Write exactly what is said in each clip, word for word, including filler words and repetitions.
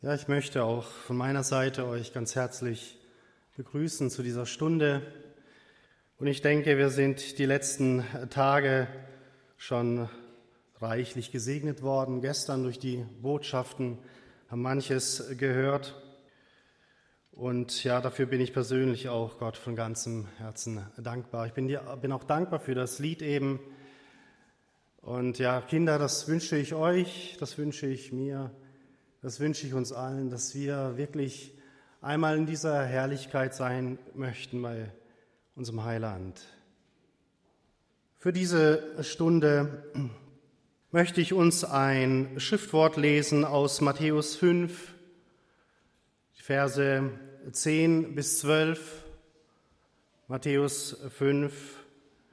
Ja, ich möchte auch von meiner Seite euch ganz herzlich begrüßen zu dieser Stunde. Und ich denke, wir sind die letzten Tage schon reichlich gesegnet worden. Gestern durch die Botschaften haben manches gehört. Und ja, dafür bin ich persönlich auch Gott von ganzem Herzen dankbar. Ich bin, dir, bin auch dankbar für das Lied eben. Und ja, Kinder, das wünsche ich euch, das wünsche ich mir. Das wünsche ich uns allen, dass wir wirklich einmal in dieser Herrlichkeit sein möchten bei unserem Heiland. Für diese Stunde möchte ich uns ein Schriftwort lesen aus Matthäus fünf, Verse zehn bis zwölf. Matthäus fünf,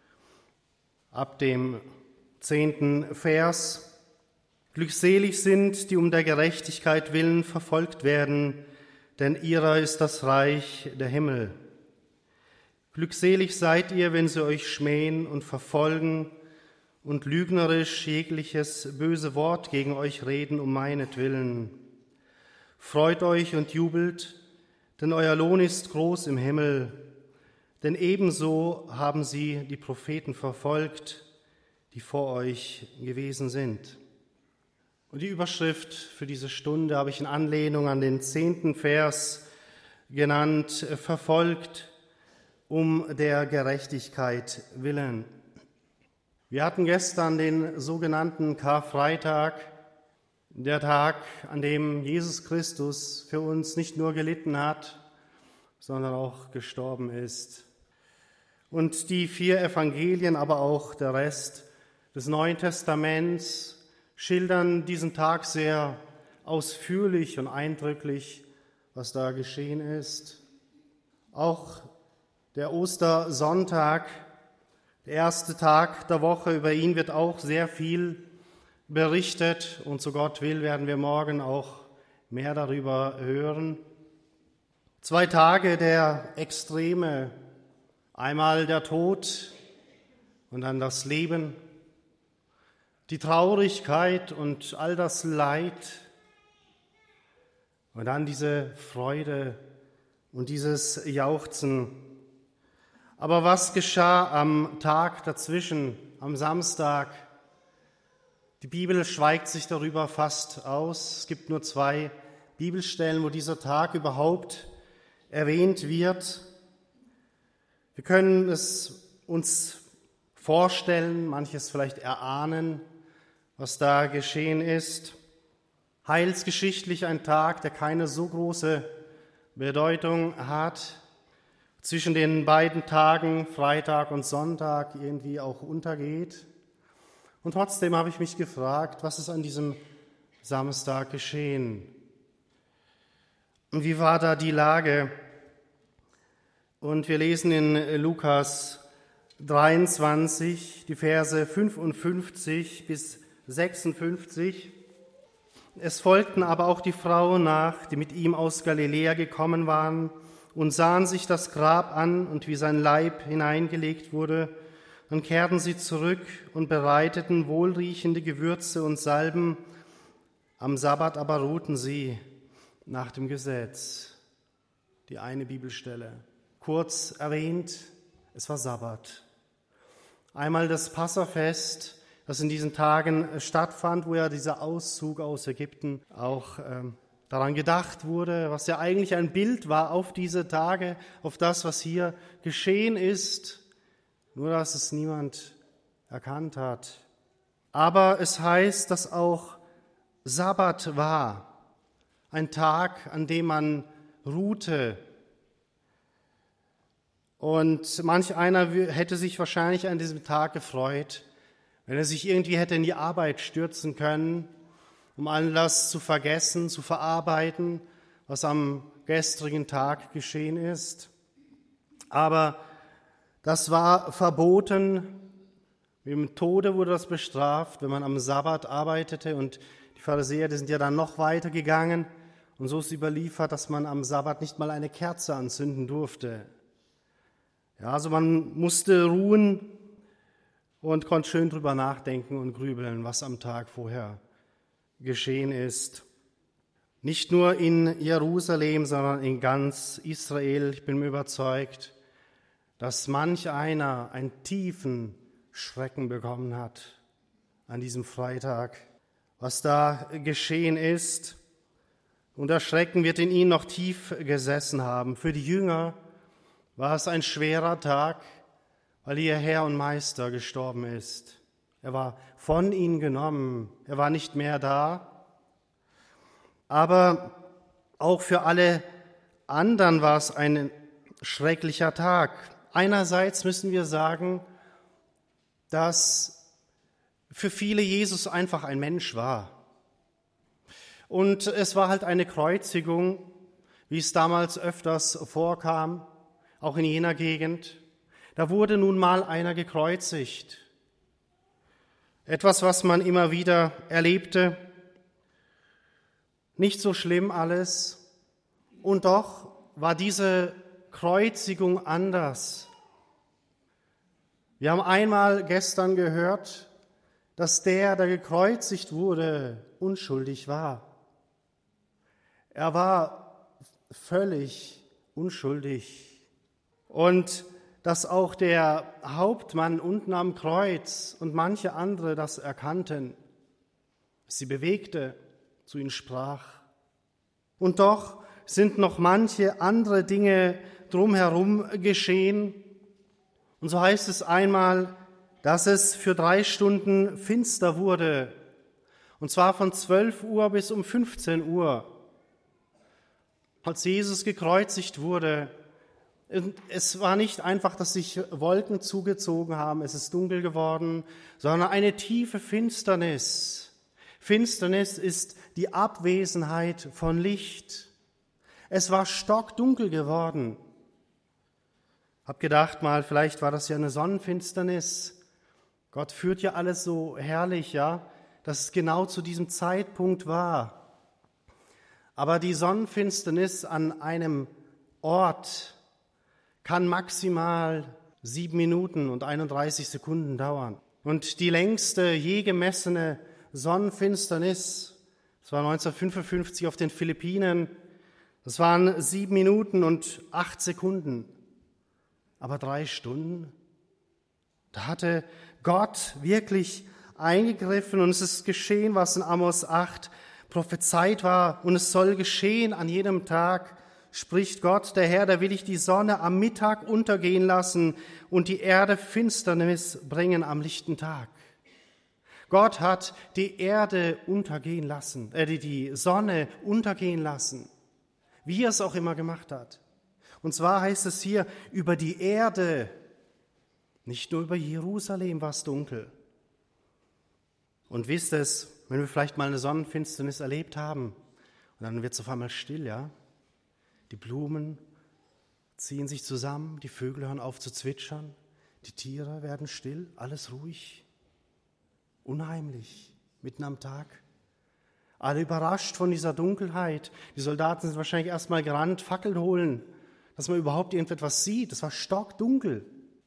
ab dem zehnten Vers. Glückselig sind, die um der Gerechtigkeit willen verfolgt werden, denn ihrer ist das Reich der Himmel. Glückselig seid ihr, wenn sie euch schmähen und verfolgen und lügnerisch jegliches böse Wort gegen euch reden um meinetwillen. Freut euch und jubelt, denn euer Lohn ist groß im Himmel. Denn ebenso haben sie die Propheten verfolgt, die vor euch gewesen sind. Und die Überschrift für diese Stunde habe ich in Anlehnung an den zehnten Vers genannt, verfolgt um der Gerechtigkeit willen. Wir hatten gestern den sogenannten Karfreitag, der Tag, an dem Jesus Christus für uns nicht nur gelitten hat, sondern auch gestorben ist. Und die vier Evangelien, aber auch der Rest des Neuen Testaments schildern diesen Tag sehr ausführlich und eindrücklich, was da geschehen ist. Auch der Ostersonntag, der erste Tag der Woche, über ihn wird auch sehr viel berichtet und so Gott will, werden wir morgen auch mehr darüber hören. Zwei Tage der Extreme, einmal der Tod und dann das Leben, die Traurigkeit und all das Leid und dann diese Freude und dieses Jauchzen. Aber was geschah am Tag dazwischen, am Samstag? Die Bibel schweigt sich darüber fast aus. Es gibt nur zwei Bibelstellen, wo dieser Tag überhaupt erwähnt wird. Wir können es uns vorstellen, manches vielleicht erahnen, was da geschehen ist. Heilsgeschichtlich ein Tag, der keine so große Bedeutung hat, zwischen den beiden Tagen, Freitag und Sonntag, irgendwie auch untergeht. Und trotzdem habe ich mich gefragt, was ist an diesem Samstag geschehen? Und wie war da die Lage? Und wir lesen in Lukas dreiundzwanzig, die Verse fünfundfünfzig bis sechsundfünfzig. Es folgten aber auch die Frauen nach, die mit ihm aus Galiläa gekommen waren und sahen sich das Grab an und wie sein Leib hineingelegt wurde. Dann kehrten sie zurück und bereiteten wohlriechende Gewürze und Salben. Am Sabbat aber ruhten sie nach dem Gesetz. Die eine Bibelstelle. Kurz erwähnt, es war Sabbat. Einmal das Passafest, das in diesen Tagen stattfand, wo ja dieser Auszug aus Ägypten auch ähm, daran gedacht wurde, was ja eigentlich ein Bild war auf diese Tage, auf das, was hier geschehen ist, nur dass es niemand erkannt hat. Aber es heißt, dass auch Sabbat war, ein Tag, an dem man ruhte. Und manch einer hätte sich wahrscheinlich an diesem Tag gefreut, wenn er sich irgendwie hätte in die Arbeit stürzen können, um all das zu vergessen, zu verarbeiten, was am gestrigen Tag geschehen ist. Aber das war verboten. Mit dem Tode wurde das bestraft, wenn man am Sabbat arbeitete. Und die Pharisäer, die sind ja dann noch weiter gegangen. Und so ist überliefert, dass man am Sabbat nicht mal eine Kerze anzünden durfte. Ja, also man musste ruhen und konnte schön drüber nachdenken und grübeln, was am Tag vorher geschehen ist. Nicht nur in Jerusalem, sondern in ganz Israel. Ich bin mir überzeugt, dass manch einer einen tiefen Schrecken bekommen hat an diesem Freitag, was da geschehen ist. Und der Schrecken wird in ihnen noch tief gesessen haben. Für die Jünger war es ein schwerer Tag, weil ihr Herr und Meister gestorben ist. Er war von ihnen genommen, er war nicht mehr da. Aber auch für alle anderen war es ein schrecklicher Tag. Einerseits müssen wir sagen, dass für viele Jesus einfach ein Mensch war. Und es war halt eine Kreuzigung, wie es damals öfters vorkam, auch in jener Gegend. Da wurde nun mal einer gekreuzigt. Etwas, was man immer wieder erlebte. Nicht so schlimm alles. Und doch war diese Kreuzigung anders. Wir haben einmal gestern gehört, dass der, der gekreuzigt wurde, unschuldig war. Er war völlig unschuldig. Und dass auch der Hauptmann unten am Kreuz und manche andere das erkannten, sie bewegte, zu ihnen sprach. Und doch sind noch manche andere Dinge drumherum geschehen. Und so heißt es einmal, dass es für drei Stunden finster wurde, und zwar von zwölf Uhr bis um fünfzehn Uhr. Als Jesus gekreuzigt wurde, es war nicht einfach, dass sich Wolken zugezogen haben, es ist dunkel geworden, sondern eine tiefe Finsternis. Finsternis ist die Abwesenheit von Licht. Es war stockdunkel geworden. Hab gedacht mal, vielleicht war das ja eine Sonnenfinsternis. Gott führt ja alles so herrlich, ja, dass es genau zu diesem Zeitpunkt war. Aber die Sonnenfinsternis an einem Ort kann maximal sieben Minuten und einunddreißig Sekunden dauern. Und die längste je gemessene Sonnenfinsternis, das war neunzehnhundertfünfundfünfzig auf den Philippinen, das waren sieben Minuten und acht Sekunden. Aber drei Stunden, da hatte Gott wirklich eingegriffen und es ist geschehen, was in Amos acht prophezeit war. Und es soll geschehen an jedem Tag, spricht Gott, der Herr, da will ich die Sonne am Mittag untergehen lassen und die Erde Finsternis bringen am lichten Tag. Gott hat die Erde untergehen lassen, äh, die Sonne untergehen lassen, wie er es auch immer gemacht hat. Und zwar heißt es hier, über die Erde, nicht nur über Jerusalem war es dunkel. Und wisst es, wenn wir vielleicht mal eine Sonnenfinsternis erlebt haben, und dann wird es auf einmal still, ja? Die Blumen ziehen sich zusammen, die Vögel hören auf zu zwitschern, die Tiere werden still, alles ruhig, unheimlich, mitten am Tag. Alle überrascht von dieser Dunkelheit. Die Soldaten sind wahrscheinlich erst mal gerannt, Fackeln holen, dass man überhaupt irgendetwas sieht. Es war stockdunkel.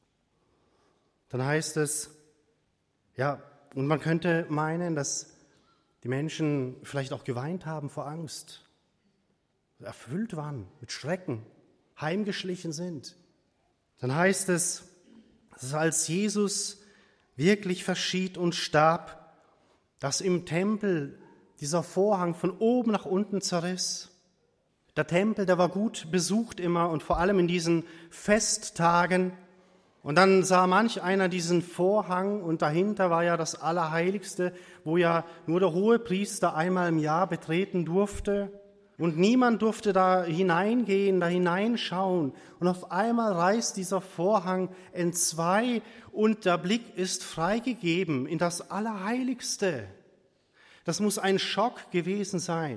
Dann heißt es, ja, und man könnte meinen, dass die Menschen vielleicht auch geweint haben vor Angst, erfüllt waren mit Schrecken, heimgeschlichen sind. Dann heißt es, dass als Jesus wirklich verschied und starb, dass im Tempel dieser Vorhang von oben nach unten zerriss. Der Tempel, der war gut besucht immer und vor allem in diesen Festtagen. Und dann sah manch einer diesen Vorhang und dahinter war ja das Allerheiligste, wo ja nur der Hohepriester einmal im Jahr betreten durfte. Und niemand durfte da hineingehen, da hineinschauen. Und auf einmal reißt dieser Vorhang entzwei und der Blick ist freigegeben in das Allerheiligste. Das muss ein Schock gewesen sein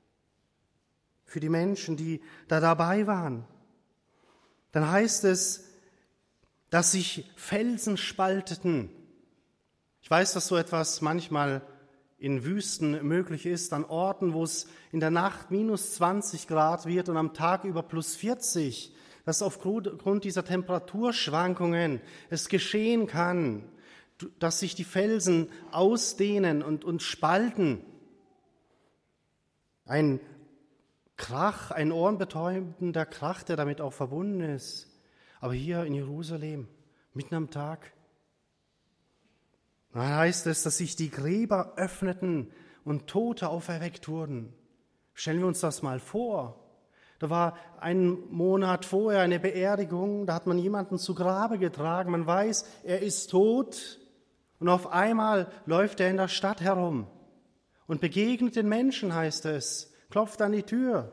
für die Menschen, die da dabei waren. Dann heißt es, dass sich Felsen spalteten. Ich weiß, dass so etwas manchmal in Wüsten möglich ist, an Orten, wo es in der Nacht minus zwanzig Grad wird und am Tag über plus vierzig, dass aufgrund dieser Temperaturschwankungen es geschehen kann, dass sich die Felsen ausdehnen und, und spalten. Ein Krach, ein ohrenbetäubender Krach, der damit auch verbunden ist. Aber hier in Jerusalem, mitten am Tag, da heißt es, dass sich die Gräber öffneten und Tote auferweckt wurden. Stellen wir uns das mal vor. Da war einen Monat vorher eine Beerdigung, da hat man jemanden zu Grabe getragen. Man weiß, er ist tot und auf einmal läuft er in der Stadt herum und begegnet den Menschen, heißt es, klopft an die Tür.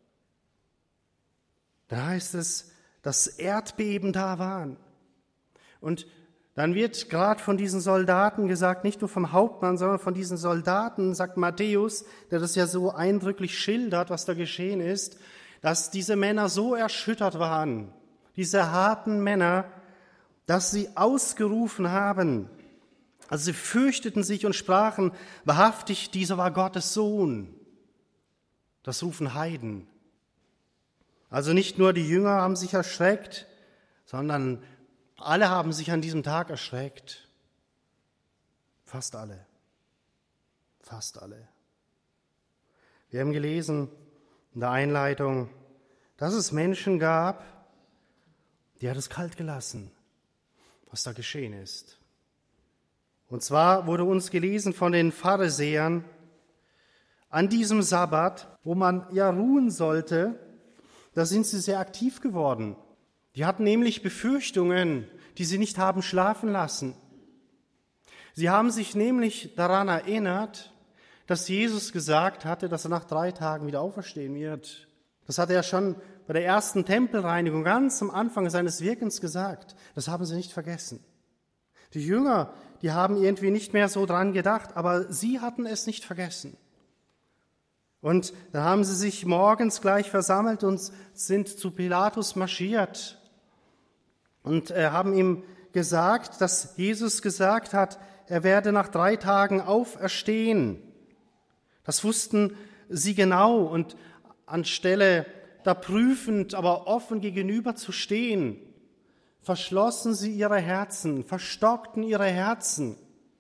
Da heißt es, dass Erdbeben da waren. Und dann wird gerade von diesen Soldaten gesagt, nicht nur vom Hauptmann, sondern von diesen Soldaten, sagt Matthäus, der das ja so eindrücklich schildert, was da geschehen ist, dass diese Männer so erschüttert waren, diese harten Männer, dass sie ausgerufen haben. Also sie fürchteten sich und sprachen, wahrhaftig, dieser war Gottes Sohn. Das rufen Heiden. Also nicht nur die Jünger haben sich erschreckt, sondern alle haben sich an diesem Tag erschreckt. Fast alle. Fast alle. Wir haben gelesen in der Einleitung, dass es Menschen gab, die hat es kalt gelassen, was da geschehen ist. Und zwar wurde uns gelesen von den Pharisäern an diesem Sabbat, wo man ja ruhen sollte, da sind sie sehr aktiv geworden. Die hatten nämlich Befürchtungen, die sie nicht haben schlafen lassen. Sie haben sich nämlich daran erinnert, dass Jesus gesagt hatte, dass er nach drei Tagen wieder auferstehen wird. Das hat er schon bei der ersten Tempelreinigung ganz am Anfang seines Wirkens gesagt. Das haben sie nicht vergessen. Die Jünger, die haben irgendwie nicht mehr so dran gedacht, aber sie hatten es nicht vergessen. Und da haben sie sich morgens gleich versammelt und sind zu Pilatus marschiert und äh, haben ihm gesagt, dass Jesus gesagt hat, er werde nach drei Tagen auferstehen. Das wussten sie genau und anstelle da prüfend, aber offen gegenüber zu stehen, verschlossen sie ihre Herzen, verstockten ihre Herzen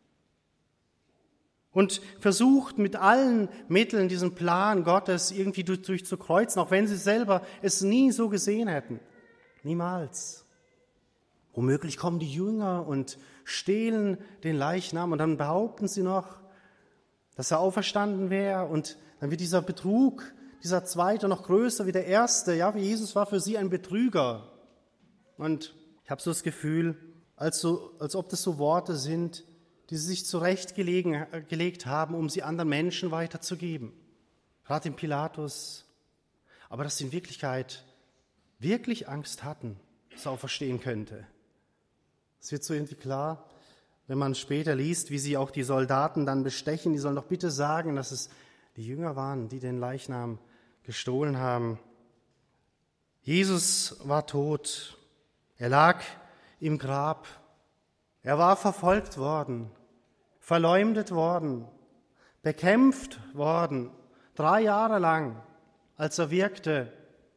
und versuchten mit allen Mitteln diesen Plan Gottes irgendwie durch, durchzukreuzen, auch wenn sie selber es nie so gesehen hätten. Niemals. Womöglich kommen die Jünger und stehlen den Leichnam und dann behaupten sie noch, dass er auferstanden wäre und dann wird dieser Betrug, dieser zweite noch größer wie der erste. Ja, wie Jesus war für sie ein Betrüger. Und ich habe so das Gefühl, als, so, als ob das so Worte sind, die sie sich zurechtgelegt haben, um sie anderen Menschen weiterzugeben. Gerade dem Pilatus. Aber dass sie in Wirklichkeit wirklich Angst hatten, dass er auferstehen könnte. Es wird so irgendwie klar, wenn man später liest, wie sie auch die Soldaten dann bestechen, die sollen doch bitte sagen, dass es die Jünger waren, die den Leichnam gestohlen haben. Jesus war tot. Er lag im Grab. Er war verfolgt worden, verleumdet worden, bekämpft worden, drei Jahre lang, als er wirkte.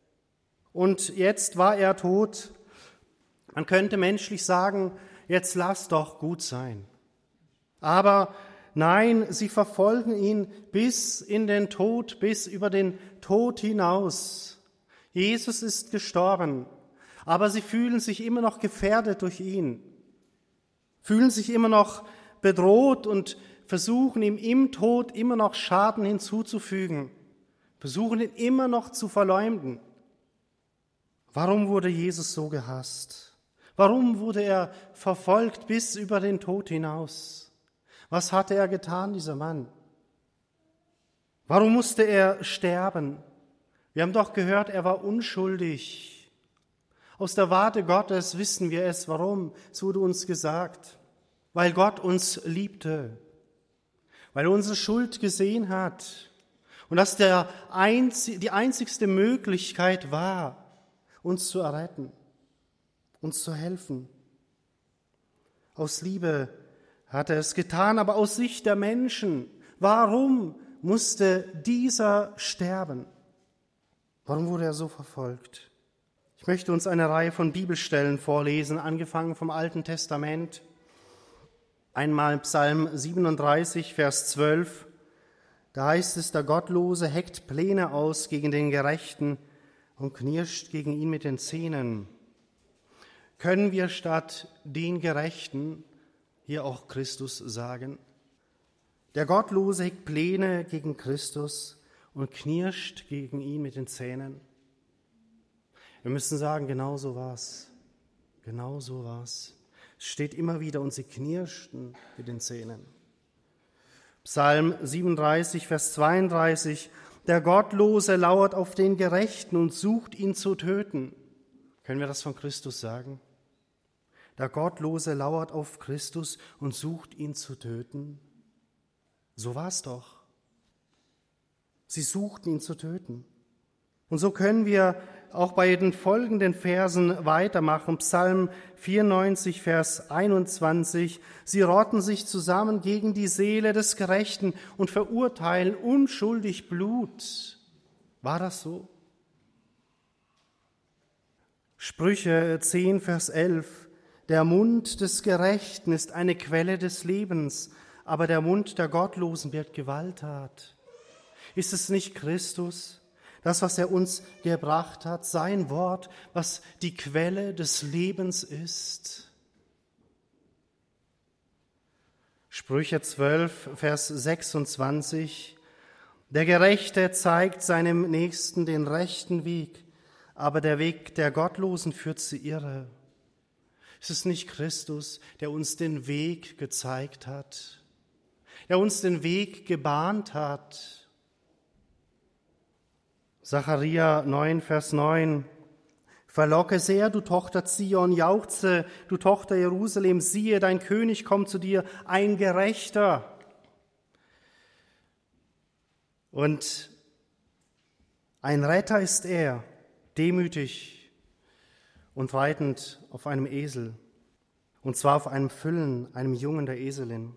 Und jetzt war er tot. Man könnte menschlich sagen, jetzt lass doch gut sein. Aber nein, sie verfolgen ihn bis in den Tod, bis über den Tod hinaus. Jesus ist gestorben, aber sie fühlen sich immer noch gefährdet durch ihn, fühlen sich immer noch bedroht und versuchen ihm im Tod immer noch Schaden hinzuzufügen, versuchen ihn immer noch zu verleumden. Warum wurde Jesus so gehasst? Warum wurde er verfolgt bis über den Tod hinaus? Was hatte er getan, dieser Mann? Warum musste er sterben? Wir haben doch gehört, er war unschuldig. Aus der Warte Gottes wissen wir es. Warum? Es wurde uns gesagt. Weil Gott uns liebte. Weil er unsere Schuld gesehen hat. Und dass der einzig, die einzigste Möglichkeit war, uns zu erretten, uns zu helfen. Aus Liebe hat er es getan, aber aus Sicht der Menschen. Warum musste dieser sterben? Warum wurde er so verfolgt? Ich möchte uns eine Reihe von Bibelstellen vorlesen, angefangen vom Alten Testament. Einmal Psalm siebenunddreißig, Vers zwölf. Da heißt es, der Gottlose heckt Pläne aus gegen den Gerechten und knirscht gegen ihn mit den Zähnen. Können wir statt den Gerechten hier auch Christus sagen? Der Gottlose hegt Pläne gegen Christus und knirscht gegen ihn mit den Zähnen. Wir müssen sagen, genau so war's. Genau so war's. Es steht immer wieder, und sie knirschten mit den Zähnen. Psalm siebenunddreißig, Vers zweiunddreißig. Der Gottlose lauert auf den Gerechten und sucht ihn zu töten. Können wir das von Christus sagen? Der Gottlose lauert auf Christus und sucht ihn zu töten. So war es doch. Sie suchten ihn zu töten. Und so können wir auch bei den folgenden Versen weitermachen. Psalm vierundneunzig, Vers einundzwanzig. Sie rotten sich zusammen gegen die Seele des Gerechten und verurteilen unschuldig Blut. War das so? Sprüche zehn, Vers elf. Der Mund des Gerechten ist eine Quelle des Lebens, aber der Mund der Gottlosen birgt Gewalttat. Ist es nicht Christus, das, was er uns gebracht hat, sein Wort, was die Quelle des Lebens ist? Sprüche zwölf, Vers sechsundzwanzig. Der Gerechte zeigt seinem Nächsten den rechten Weg, aber der Weg der Gottlosen führt zu Irre. Ist es nicht Christus, der uns den Weg gezeigt hat, der uns den Weg gebahnt hat? Sacharja neun, Vers neun. Verlocke sehr, du Tochter Zion, jauchze, du Tochter Jerusalem, siehe, dein König kommt zu dir, ein Gerechter. Und ein Retter ist er, demütig und reitend auf einem Esel, und zwar auf einem Füllen, einem Jungen der Eselin.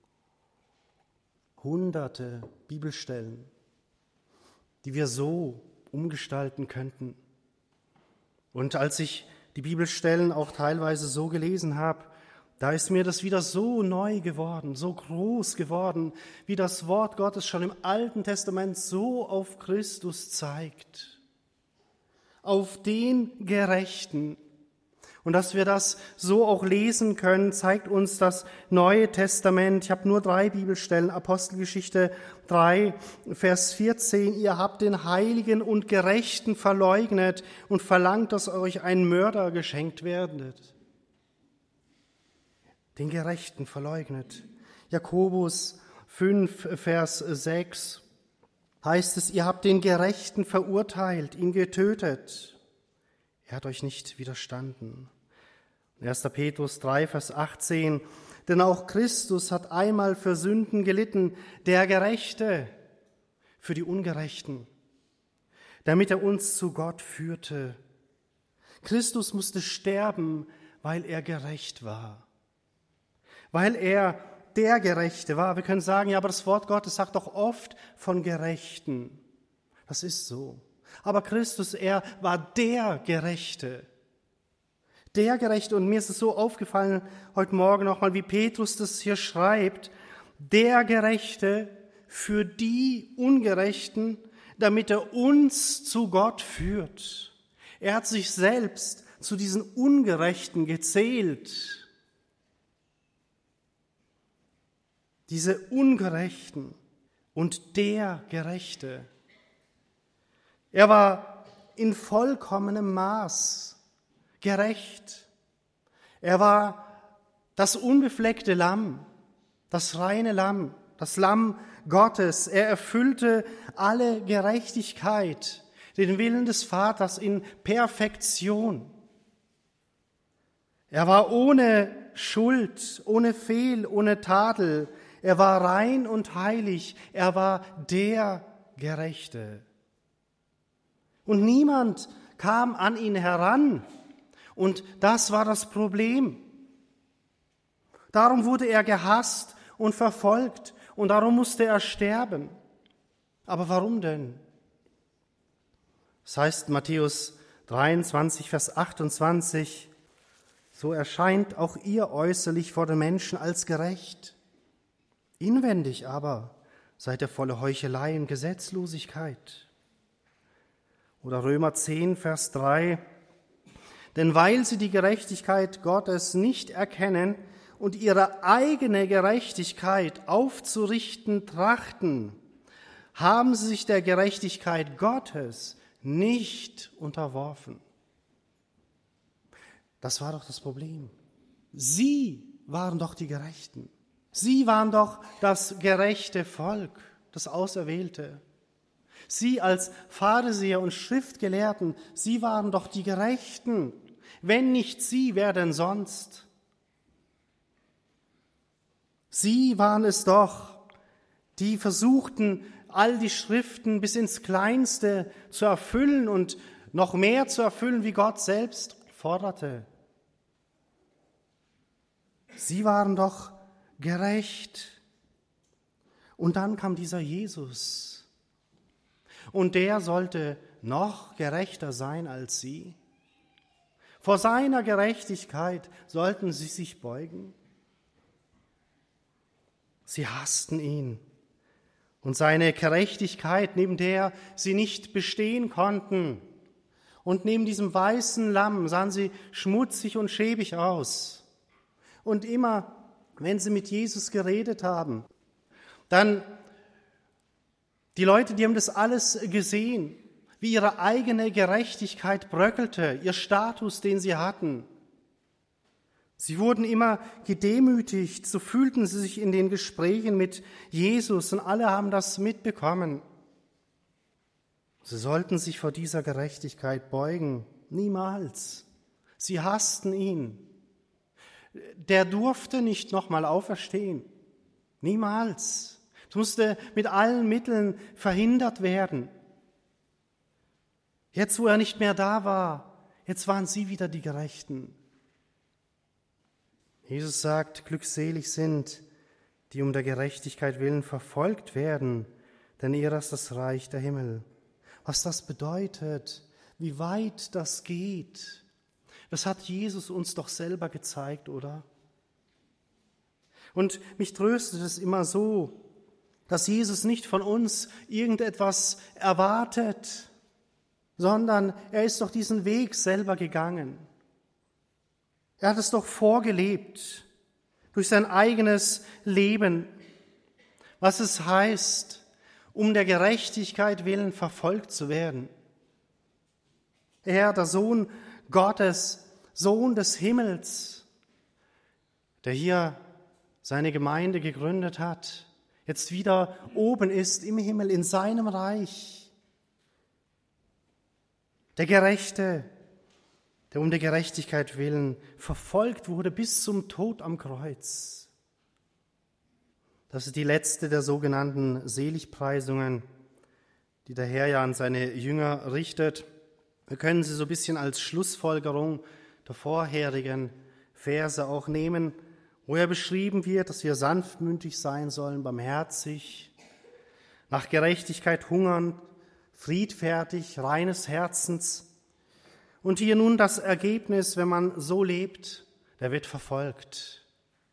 Hunderte Bibelstellen, die wir so umgestalten könnten. Und als ich die Bibelstellen auch teilweise so gelesen habe, da ist mir das wieder so neu geworden, so groß geworden, wie das Wort Gottes schon im Alten Testament so auf Christus zeigt. Auf den Gerechten. Und dass wir das so auch lesen können, zeigt uns das Neue Testament. Ich habe nur drei Bibelstellen. Apostelgeschichte drei, Vers vierzehn. Ihr habt den Heiligen und Gerechten verleugnet und verlangt, dass euch ein Mörder geschenkt werdet. Den Gerechten verleugnet. Jakobus fünf, Vers sechs. Heißt es, ihr habt den Gerechten verurteilt, ihn getötet. Er hat euch nicht widerstanden. erster Petrus drei, Vers achtzehn. Denn auch Christus hat einmal für Sünden gelitten, der Gerechte für die Ungerechten, damit er uns zu Gott führte. Christus musste sterben, weil er gerecht war. Weil er der Gerechte war. Wir können sagen, ja, aber das Wort Gottes sagt doch oft von Gerechten. Das ist so. Aber Christus, er war der Gerechte. Der Gerechte. Und mir ist es so aufgefallen heute Morgen nochmal, wie Petrus das hier schreibt. Der Gerechte für die Ungerechten, damit er uns zu Gott führt. Er hat sich selbst zu diesen Ungerechten gezählt. Diese Ungerechten und der Gerechte. Er war in vollkommenem Maß gerecht. Er war das unbefleckte Lamm, das reine Lamm, das Lamm Gottes. Er erfüllte alle Gerechtigkeit, den Willen des Vaters in Perfektion. Er war ohne Schuld, ohne Fehl, ohne Tadel. Er war rein und heilig. Er war der Gerechte. Und niemand kam an ihn heran. Und das war das Problem. Darum wurde er gehasst und verfolgt. Und darum musste er sterben. Aber warum denn? Das heißt Matthäus dreiundzwanzig, Vers achtundzwanzig, so erscheint auch ihr äußerlich vor den Menschen als gerecht. Inwendig aber seid ihr volle Heuchelei und Gesetzlosigkeit. Oder Römer zehn, Vers drei. Denn weil sie die Gerechtigkeit Gottes nicht erkennen und ihre eigene Gerechtigkeit aufzurichten trachten, haben sie sich der Gerechtigkeit Gottes nicht unterworfen. Das war doch das Problem. Sie waren doch die Gerechten. Sie waren doch das gerechte Volk, das Auserwählte. Sie als Pharisäer und Schriftgelehrten, sie waren doch die Gerechten. Wenn nicht sie, wer denn sonst? Sie waren es doch, die versuchten, all die Schriften bis ins Kleinste zu erfüllen und noch mehr zu erfüllen, wie Gott selbst forderte. Sie waren doch gerecht. Und dann kam dieser Jesus. Und der sollte noch gerechter sein als sie. Vor seiner Gerechtigkeit sollten sie sich beugen. Sie hassten ihn. Und seine Gerechtigkeit, neben der sie nicht bestehen konnten. Und neben diesem weißen Lamm sahen sie schmutzig und schäbig aus. Und immer, wenn sie mit Jesus geredet haben, dann die Leute, die haben das alles gesehen, wie ihre eigene Gerechtigkeit bröckelte, ihr Status, den sie hatten. Sie wurden immer gedemütigt, so fühlten sie sich in den Gesprächen mit Jesus und alle haben das mitbekommen. Sie sollten sich vor dieser Gerechtigkeit beugen, niemals. Sie hassten ihn. Der durfte nicht nochmal auferstehen, niemals. Es musste mit allen Mitteln verhindert werden. Jetzt, wo er nicht mehr da war, jetzt waren sie wieder die Gerechten. Jesus sagt, glückselig sind, die um der Gerechtigkeit willen verfolgt werden, denn ihrer ist das Reich der Himmel. Was das bedeutet, wie weit das geht, das hat Jesus uns doch selber gezeigt, oder? Und mich tröstet es immer so, dass Jesus nicht von uns irgendetwas erwartet, sondern er ist doch diesen Weg selber gegangen. Er hat es doch vorgelebt, durch sein eigenes Leben, was es heißt, um der Gerechtigkeit willen verfolgt zu werden. Er, der Sohn Gottes, Sohn des Himmels, der hier seine Gemeinde gegründet hat, jetzt wieder oben ist im Himmel in seinem Reich. Der Gerechte, der um der Gerechtigkeit willen verfolgt wurde bis zum Tod am Kreuz. Das ist die letzte der sogenannten Seligpreisungen, die der Herr ja an seine Jünger richtet. Wir können sie so ein bisschen als Schlussfolgerung der vorherigen Verse auch nehmen, wo ja beschrieben wird, dass wir sanftmütig sein sollen, barmherzig, nach Gerechtigkeit hungern, friedfertig, reines Herzens. Und hier nun das Ergebnis, wenn man so lebt, der wird verfolgt.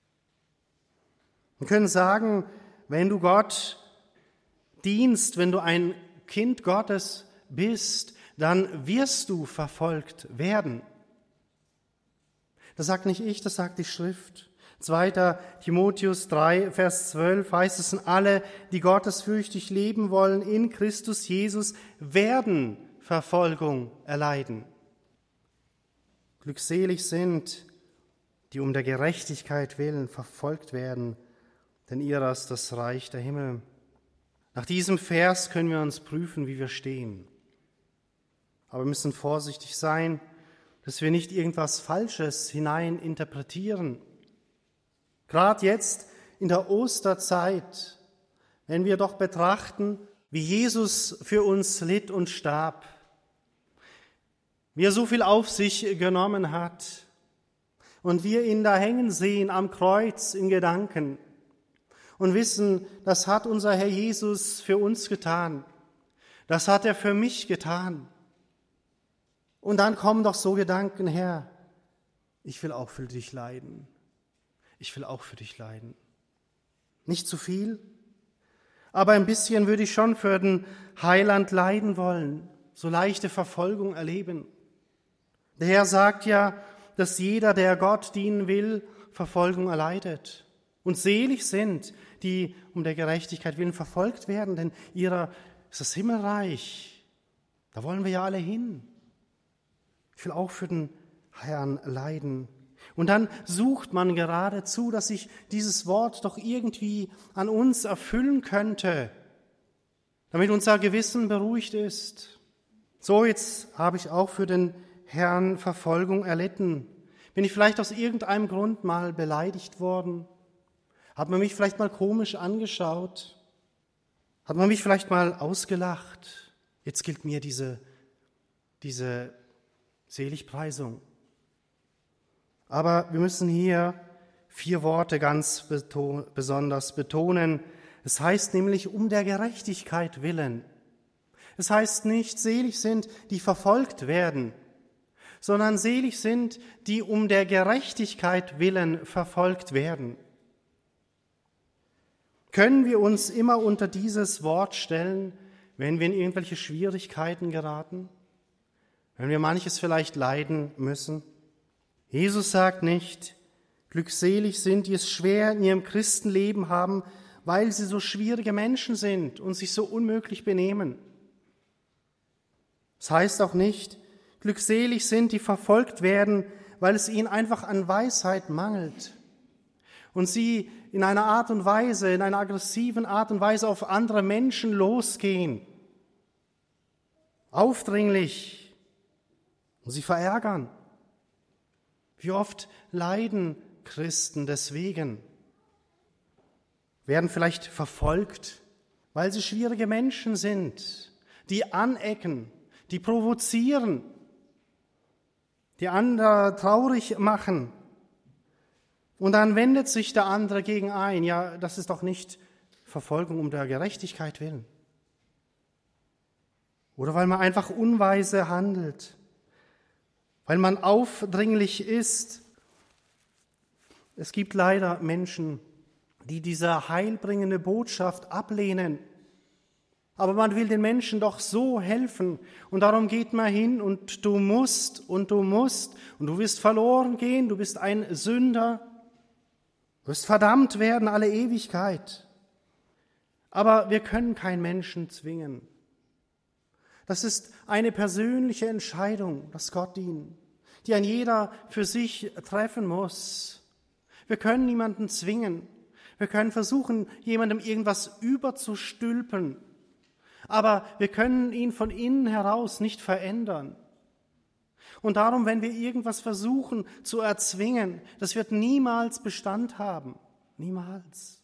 Wir können sagen, wenn du Gott dienst, wenn du ein Kind Gottes bist, dann wirst du verfolgt werden. Das sagt nicht ich, das sagt die Schrift. zweiter Timotheus drei, Vers zwölf heißt es, alle, die gottesfürchtig leben wollen in Christus Jesus, werden Verfolgung erleiden. Glückselig sind, die um der Gerechtigkeit willen verfolgt werden, denn ihrer ist das Reich der Himmel. Nach diesem Vers können wir uns prüfen, wie wir stehen. Aber wir müssen vorsichtig sein, dass wir nicht irgendwas Falsches hinein interpretieren. Gerade jetzt in der Osterzeit, wenn wir doch betrachten, wie Jesus für uns litt und starb, wie er so viel auf sich genommen hat und wir ihn da hängen sehen am Kreuz in Gedanken und wissen, das hat unser Herr Jesus für uns getan, das hat er für mich getan. Und dann kommen doch so Gedanken her, ich will auch für dich leiden. Ich will auch für dich leiden. Nicht zu viel, Aber ein bisschen würde ich schon für den Heiland leiden wollen, so leichte Verfolgung erleben. Der Herr sagt ja, dass jeder, der Gott dienen will, Verfolgung erleidet. Und selig sind, die um der Gerechtigkeit willen verfolgt werden, denn ihrer ist das Himmelreich. Da wollen wir ja alle hin. Ich will auch für den Herrn leiden. Und dann sucht man geradezu, dass sich dieses Wort doch irgendwie an uns erfüllen könnte, damit unser Gewissen beruhigt ist. So, jetzt habe ich auch für den Herrn Verfolgung erlitten. Bin ich vielleicht aus irgendeinem Grund mal beleidigt worden? Hat man mich vielleicht mal komisch angeschaut? Hat man mich vielleicht mal ausgelacht? Jetzt gilt mir diese, diese Seligpreisung. Aber wir müssen hier vier Worte ganz beton, besonders betonen. Es heißt nämlich um der Gerechtigkeit willen. Es heißt nicht, selig sind, die verfolgt werden, sondern selig sind, die um der Gerechtigkeit willen verfolgt werden. Können wir uns immer unter dieses Wort stellen, wenn wir in irgendwelche Schwierigkeiten geraten? Wenn wir manches vielleicht leiden müssen? Jesus sagt nicht, glückselig sind, die es schwer in ihrem Christenleben haben, weil sie so schwierige Menschen sind und sich so unmöglich benehmen. Es heißt auch nicht, glückselig sind, die verfolgt werden, weil es ihnen einfach an Weisheit mangelt und sie in einer Art und Weise, in einer aggressiven Art und Weise auf andere Menschen losgehen, aufdringlich und sie verärgern. Wie oft leiden Christen deswegen, werden vielleicht verfolgt, weil sie schwierige Menschen sind, die anecken, die provozieren, die andere traurig machen. Und dann wendet sich der andere gegen ein. Ja, das ist doch nicht Verfolgung um der Gerechtigkeit willen. Oder weil man einfach unweise handelt, weil man aufdringlich ist. Es gibt leider Menschen, die diese heilbringende Botschaft ablehnen. Aber man will den Menschen doch so helfen. Und darum geht man hin und du musst und du musst und du wirst verloren gehen, du bist ein Sünder, du wirst verdammt werden alle Ewigkeit. Aber wir können keinen Menschen zwingen. Das ist eine persönliche Entscheidung, das Gott dient, die ein jeder für sich treffen muss. Wir können niemanden zwingen. Wir können versuchen, jemandem irgendwas überzustülpen. Aber wir können ihn von innen heraus nicht verändern. Und darum, wenn wir irgendwas versuchen zu erzwingen, das wird niemals Bestand haben. Niemals.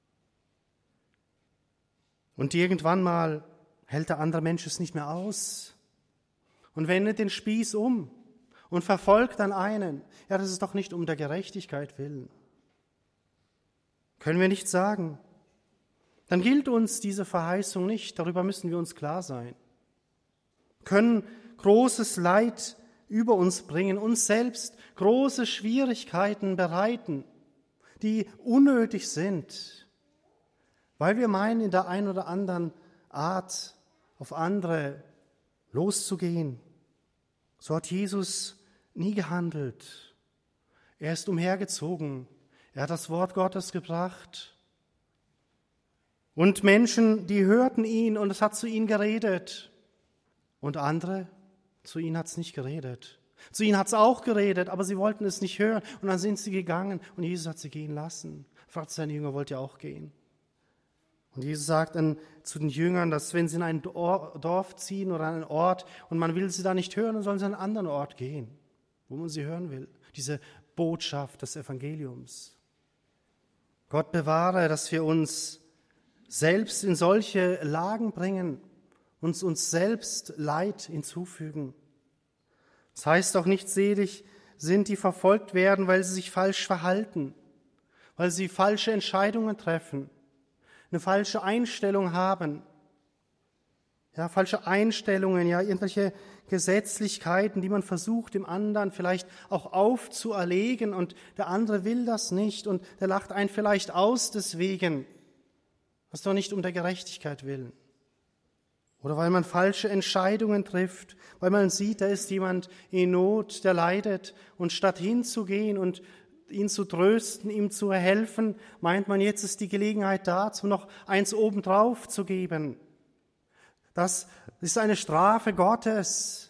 Und irgendwann mal hält der andere Mensch es nicht mehr aus und wendet den Spieß um und verfolgt dann einen. Ja, das ist doch nicht um der Gerechtigkeit willen. Können wir nicht sagen. Dann gilt uns diese Verheißung nicht, darüber müssen wir uns klar sein. Können großes Leid über uns bringen, uns selbst große Schwierigkeiten bereiten, die unnötig sind, weil wir meinen, in der einen oder anderen Art auf andere loszugehen. So hat Jesus nie gehandelt. Er ist umhergezogen. Er hat das Wort Gottes gebracht. Und Menschen, die hörten ihn und es hat zu ihnen geredet. Und andere, zu ihnen hat es nicht geredet. Zu ihnen hat es auch geredet, aber sie wollten es nicht hören. Und dann sind sie gegangen und Jesus hat sie gehen lassen. Fragt seine Jünger, wollt ihr auch gehen? Und Jesus sagt dann zu den Jüngern, dass wenn sie in ein Dorf ziehen oder an einen Ort und man will sie da nicht hören, dann sollen sie an einen anderen Ort gehen, wo man sie hören will. Diese Botschaft des Evangeliums. Gott bewahre, dass wir uns selbst in solche Lagen bringen, uns uns selbst Leid hinzufügen. Das heißt auch nicht, selig sind, die verfolgt werden, weil sie sich falsch verhalten, weil sie falsche Entscheidungen treffen, eine falsche Einstellung haben. Ja, falsche Einstellungen, ja, irgendwelche Gesetzlichkeiten, die man versucht, dem anderen vielleicht auch aufzuerlegen und der andere will das nicht und der lacht einen vielleicht aus deswegen. Das ist doch nicht um der Gerechtigkeit willen. Oder weil man falsche Entscheidungen trifft, weil man sieht, da ist jemand in Not, der leidet. Und statt hinzugehen und ihn zu trösten, ihm zu helfen, meint man, jetzt ist die Gelegenheit dazu, noch eins obendrauf zu geben. Das ist eine Strafe Gottes.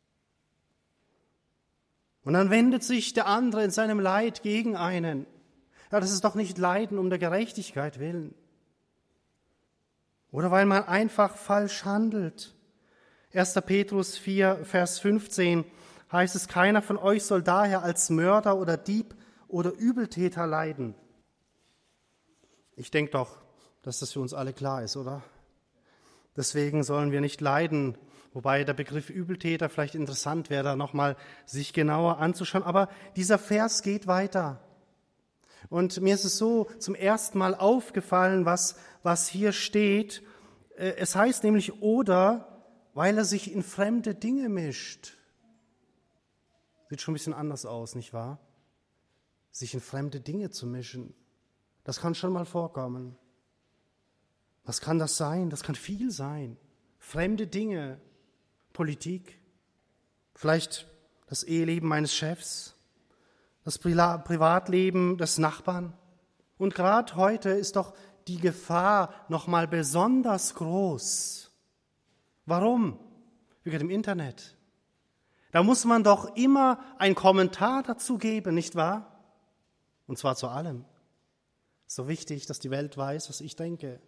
Und dann wendet sich der andere in seinem Leid gegen einen. Ja, das ist doch nicht Leiden um der Gerechtigkeit willen. Oder weil man einfach falsch handelt. erster Petrus vier, Vers fünfzehn heißt es, keiner von euch soll daher als Mörder oder Dieb oder Übeltäter leiden. Ich denke doch, dass das für uns alle klar ist, oder? Deswegen sollen wir nicht leiden, wobei der Begriff Übeltäter vielleicht interessant wäre, da nochmal sich genauer anzuschauen. Aber dieser Vers geht weiter. Und mir ist es so zum ersten Mal aufgefallen, was, was hier steht. Es heißt nämlich, oder, weil er sich in fremde Dinge mischt. Sieht schon ein bisschen anders aus, nicht wahr? Sich in fremde Dinge zu mischen, das kann schon mal vorkommen. Was kann das sein? Das kann viel sein. Fremde Dinge, Politik, vielleicht das Eheleben meines Chefs, das Privatleben des Nachbarn. Und gerade heute ist doch die Gefahr noch mal besonders groß. Warum? Wegen dem Internet. Da muss man doch immer einen Kommentar dazu geben, nicht wahr? Und zwar zu allem. So wichtig, dass die Welt weiß, was ich denke.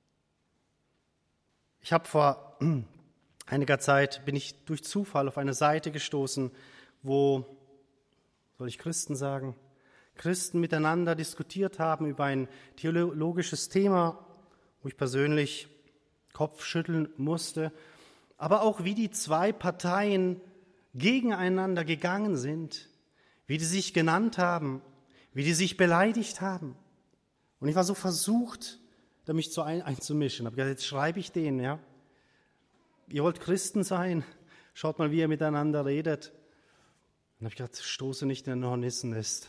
Ich habe vor einiger Zeit, bin ich durch Zufall auf eine Seite gestoßen, wo, soll ich Christen sagen, Christen miteinander diskutiert haben über ein theologisches Thema, wo ich persönlich Kopf schütteln musste, aber auch wie die zwei Parteien gegeneinander gegangen sind, wie die sich genannt haben, wie die sich beleidigt haben. Und ich war so versucht, da mich zu ein, einzumischen. Ich habe gesagt, jetzt schreibe ich denen, ja. Ihr wollt Christen sein, schaut mal, wie ihr miteinander redet. Und habe ich gesagt, stoße nicht in den Hornissennest.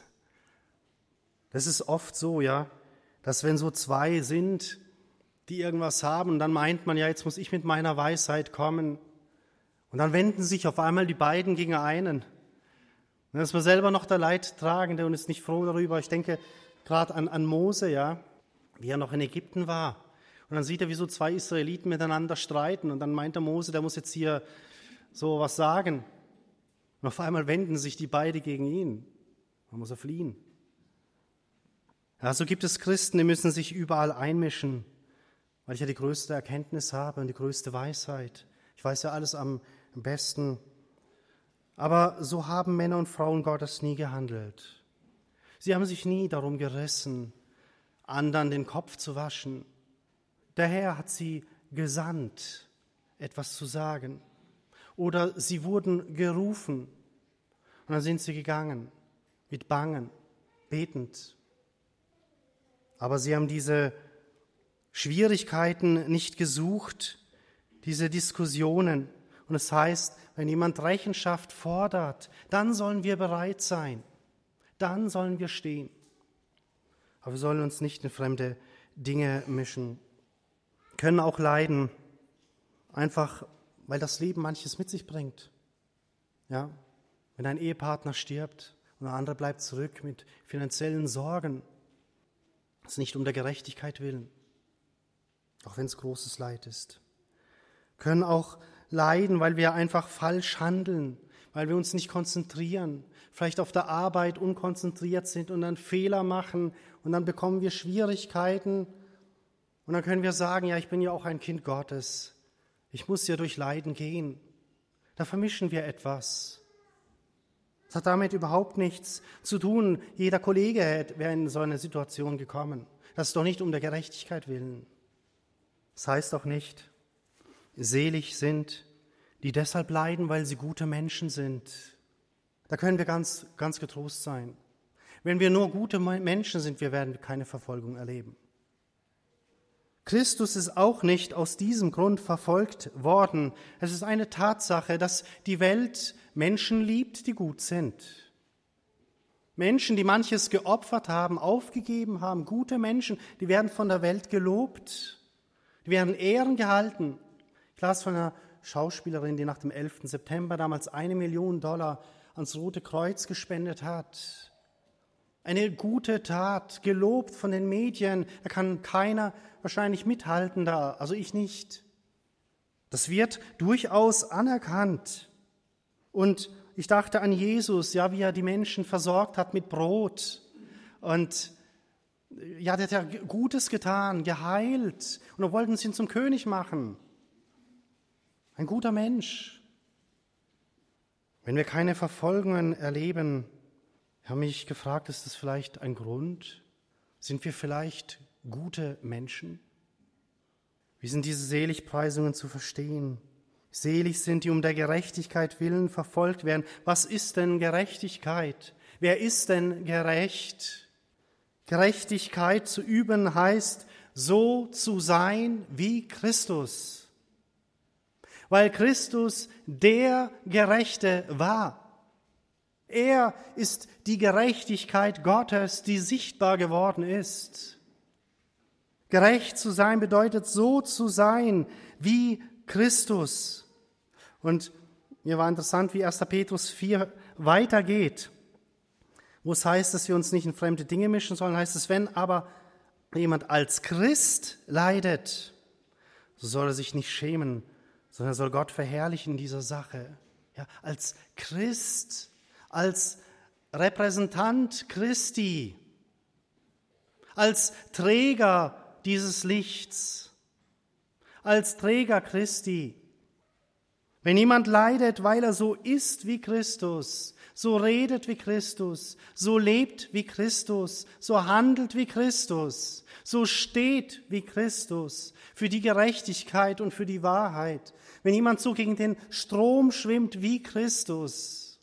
Das ist oft so, ja, dass wenn so zwei sind, die irgendwas haben, dann meint man, ja, jetzt muss ich mit meiner Weisheit kommen. Und dann wenden sich auf einmal die beiden gegen einen. Und dann ist man selber noch der Leidtragende und ist nicht froh darüber. Ich denke gerade an, an Mose, ja, wie er noch in Ägypten war. Und dann sieht er, wie so zwei Israeliten miteinander streiten. Und dann meint der Mose, der muss jetzt hier so was sagen. Und auf einmal wenden sich die beiden gegen ihn. Dann muss er fliehen. Ja, so gibt es Christen, die müssen sich überall einmischen, weil ich ja die größte Erkenntnis habe und die größte Weisheit. Ich weiß ja alles am besten. Aber so haben Männer und Frauen Gottes nie gehandelt. Sie haben sich nie darum gerissen, anderen den Kopf zu waschen. Der Herr hat sie gesandt, etwas zu sagen. Oder sie wurden gerufen und dann sind sie gegangen, mit Bangen, betend. Aber sie haben diese Schwierigkeiten nicht gesucht, diese Diskussionen. Und es heißt, wenn jemand Rechenschaft fordert, dann sollen wir bereit sein, dann sollen wir stehen. Aber wir sollen uns nicht in fremde Dinge mischen. Wir können auch leiden, einfach weil das Leben manches mit sich bringt. Ja, wenn ein Ehepartner stirbt und der andere bleibt zurück mit finanziellen Sorgen, das ist nicht um der Gerechtigkeit willen, auch wenn es großes Leid ist. Wir können auch leiden, weil wir einfach falsch handeln, weil wir uns nicht konzentrieren, vielleicht auf der Arbeit unkonzentriert sind und dann Fehler machen und dann bekommen wir Schwierigkeiten und dann können wir sagen, ja, ich bin ja auch ein Kind Gottes, ich muss ja durch Leiden gehen. Da vermischen wir etwas. Das hat damit überhaupt nichts zu tun. Jeder Kollege wäre in so eine Situation gekommen. Das ist doch nicht um der Gerechtigkeit willen. Das heißt doch nicht, selig sind, die deshalb leiden, weil sie gute Menschen sind. Da können wir ganz, ganz getrost sein. Wenn wir nur gute Menschen sind, wir werden keine Verfolgung erleben. Christus ist auch nicht aus diesem Grund verfolgt worden. Es ist eine Tatsache, dass die Welt Menschen liebt, die gut sind. Menschen, die manches geopfert haben, aufgegeben haben, gute Menschen, die werden von der Welt gelobt, die werden Ehren gehalten. Ich las von einer Schauspielerin, die nach dem elften September damals eine Million Dollar ans Rote Kreuz gespendet hat. Eine gute Tat, gelobt von den Medien, da kann keiner wahrscheinlich mithalten da, also ich nicht. Das wird durchaus anerkannt. Und ich dachte an Jesus, ja, wie er die Menschen versorgt hat mit Brot. Und ja, der hat ja Gutes getan, geheilt. Und da wollten sie ihn zum König machen. Ein guter Mensch. Wenn wir keine Verfolgungen erleben, habe mich gefragt, ist das vielleicht ein Grund? Sind wir vielleicht gute Menschen? Wie sind diese Seligpreisungen zu verstehen? Selig sind die um der Gerechtigkeit willen verfolgt werden. Was ist denn Gerechtigkeit? Wer ist denn gerecht? Gerechtigkeit zu üben heißt, so zu sein wie Christus. Weil Christus der Gerechte war. Er ist die Gerechtigkeit Gottes, die sichtbar geworden ist. Gerecht zu sein bedeutet, so zu sein wie Christus. Und mir war interessant, wie erster Petrus vier weitergeht, wo es heißt, dass wir uns nicht in fremde Dinge mischen sollen, heißt es, wenn aber jemand als Christ leidet, so soll er sich nicht schämen, sondern soll Gott verherrlichen in dieser Sache. Ja, als Christ, als Repräsentant Christi, als Träger dieses Lichts, als Träger Christi. Wenn jemand leidet, weil er so ist wie Christus, so redet wie Christus, so lebt wie Christus, so handelt wie Christus, so steht wie Christus für die Gerechtigkeit und für die Wahrheit, wenn jemand so gegen den Strom schwimmt wie Christus,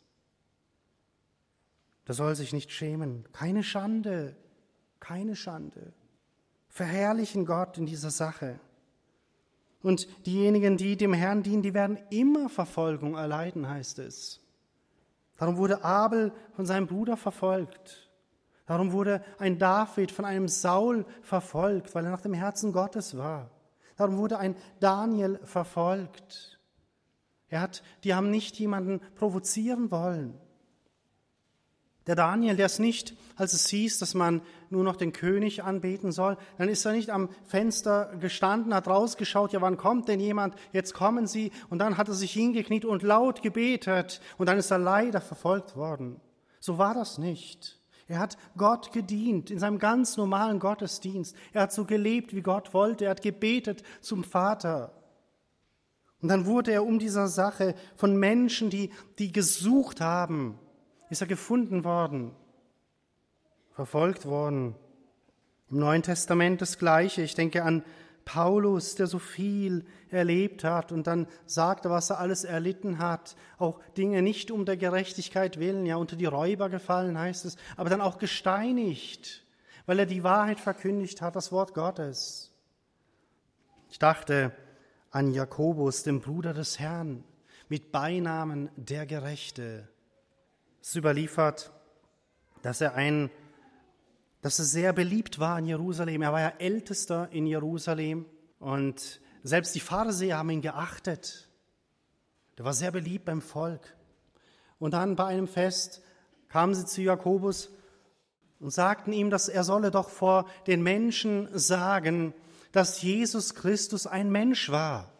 der soll sich nicht schämen. Keine Schande, keine Schande. Verherrlichen Gott in dieser Sache. Und diejenigen, die dem Herrn dienen, die werden immer Verfolgung erleiden, heißt es. Darum wurde Abel von seinem Bruder verfolgt. Darum wurde ein David von einem Saul verfolgt, weil er nach dem Herzen Gottes war. Darum wurde ein Daniel verfolgt. Er hat, die haben nicht jemanden provozieren wollen. Der Daniel, der ist nicht, als es hieß, dass man nur noch den König anbeten soll, dann ist er nicht am Fenster gestanden, hat rausgeschaut, ja, wann kommt denn jemand? Jetzt kommen sie. Und dann hat er sich hingekniet und laut gebetet. Und dann ist er leider verfolgt worden. So war das nicht. Er hat Gott gedient in seinem ganz normalen Gottesdienst. Er hat so gelebt, wie Gott wollte. Er hat gebetet zum Vater. Und dann wurde er um dieser Sache von Menschen, die, die gesucht haben, ist er gefunden worden, verfolgt worden. Im Neuen Testament das Gleiche. Ich denke an Paulus, der so viel erlebt hat und dann sagte, was er alles erlitten hat. Auch Dinge nicht um der Gerechtigkeit willen, ja unter die Räuber gefallen heißt es, aber dann auch gesteinigt, weil er die Wahrheit verkündigt hat, das Wort Gottes. Ich dachte an Jakobus, den Bruder des Herrn, mit Beinamen der Gerechte. Es ist überliefert, dass er ein, dass er sehr beliebt war in Jerusalem. Er war ja Ältester in Jerusalem und selbst die Pharisäer haben ihn geachtet. Er war sehr beliebt beim Volk. Und dann bei einem Fest kamen sie zu Jakobus und sagten ihm, dass er solle doch vor den Menschen sagen, dass Jesus Christus ein Mensch war.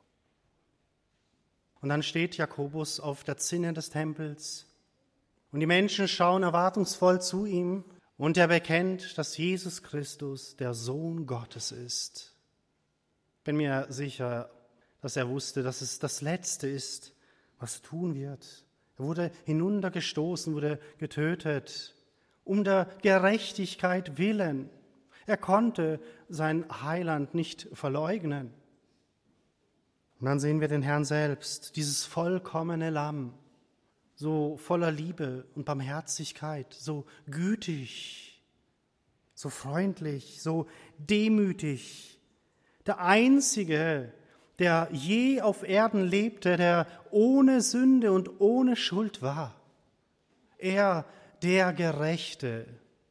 Und dann steht Jakobus auf der Zinne des Tempels. Und die Menschen schauen erwartungsvoll zu ihm und er bekennt, dass Jesus Christus der Sohn Gottes ist. Ich bin mir sicher, dass er wusste, dass es das Letzte ist, was er tun wird. Er wurde hinuntergestoßen, wurde getötet, um der Gerechtigkeit willen. Er konnte sein Heiland nicht verleugnen. Und dann sehen wir den Herrn selbst, dieses vollkommene Lamm, so voller Liebe und Barmherzigkeit, so gütig, so freundlich, so demütig. Der Einzige, der je auf Erden lebte, der ohne Sünde und ohne Schuld war. Er, der Gerechte,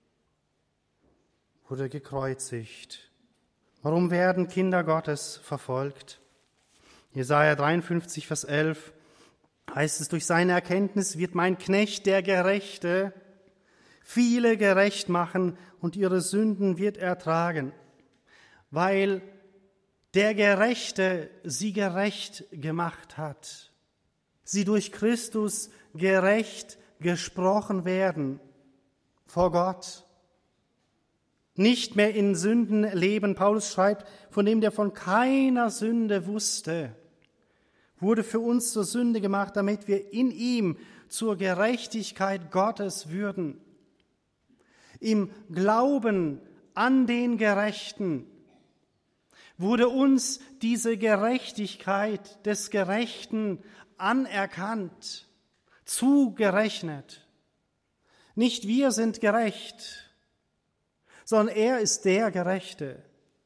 wurde gekreuzigt. Warum werden Kinder Gottes verfolgt? Jesaja dreiundfünfzig, Vers elf heißt es, durch seine Erkenntnis wird mein Knecht, der Gerechte, viele gerecht machen und ihre Sünden wird er tragen, weil der Gerechte sie gerecht gemacht hat. Sie durch Christus gerecht gesprochen werden vor Gott. Nicht mehr in Sünden leben. Paulus schreibt, von dem, der von keiner Sünde wusste, wurde für uns zur Sünde gemacht, damit wir in ihm zur Gerechtigkeit Gottes würden. Im Glauben an den Gerechten wurde uns diese Gerechtigkeit des Gerechten anerkannt, zugerechnet. Nicht wir sind gerecht, sondern er ist der Gerechte.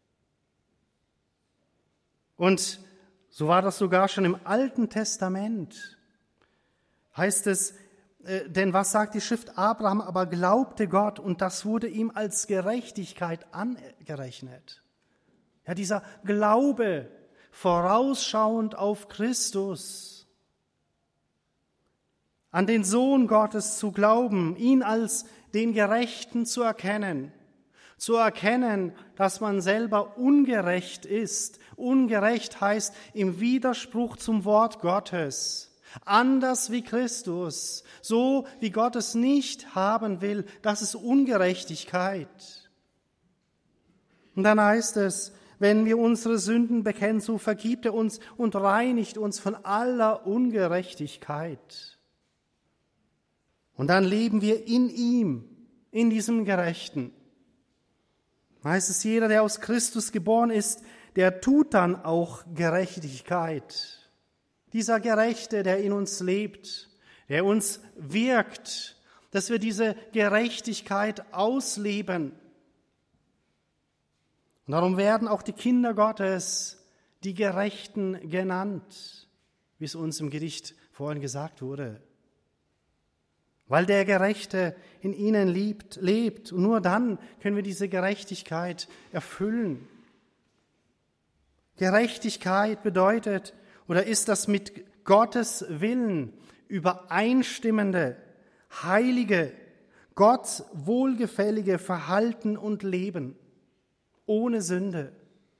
Und so war das sogar schon im Alten Testament. Heißt es, äh, denn was sagt die Schrift? Abraham aber glaubte Gott und das wurde ihm als Gerechtigkeit angerechnet. Ja, dieser Glaube, vorausschauend auf Christus, an den Sohn Gottes zu glauben, ihn als den Gerechten zu erkennen, zu erkennen, dass man selber ungerecht ist. Ungerecht heißt im Widerspruch zum Wort Gottes, anders wie Christus, so wie Gott es nicht haben will, das ist Ungerechtigkeit. Und dann heißt es, wenn wir unsere Sünden bekennen, so vergibt er uns und reinigt uns von aller Ungerechtigkeit. Und dann leben wir in ihm, in diesem Gerechten. Heißt es, jeder, der aus Christus geboren ist, der tut dann auch Gerechtigkeit. Dieser Gerechte, der in uns lebt, der uns wirkt, dass wir diese Gerechtigkeit ausleben. Und darum werden auch die Kinder Gottes die Gerechten genannt, wie es uns im Gedicht vorhin gesagt wurde. Weil der Gerechte in ihnen liebt, lebt. Und nur dann können wir diese Gerechtigkeit erfüllen. Gerechtigkeit bedeutet oder ist das mit Gottes Willen übereinstimmende, heilige, Gott wohlgefällige Verhalten und Leben ohne Sünde.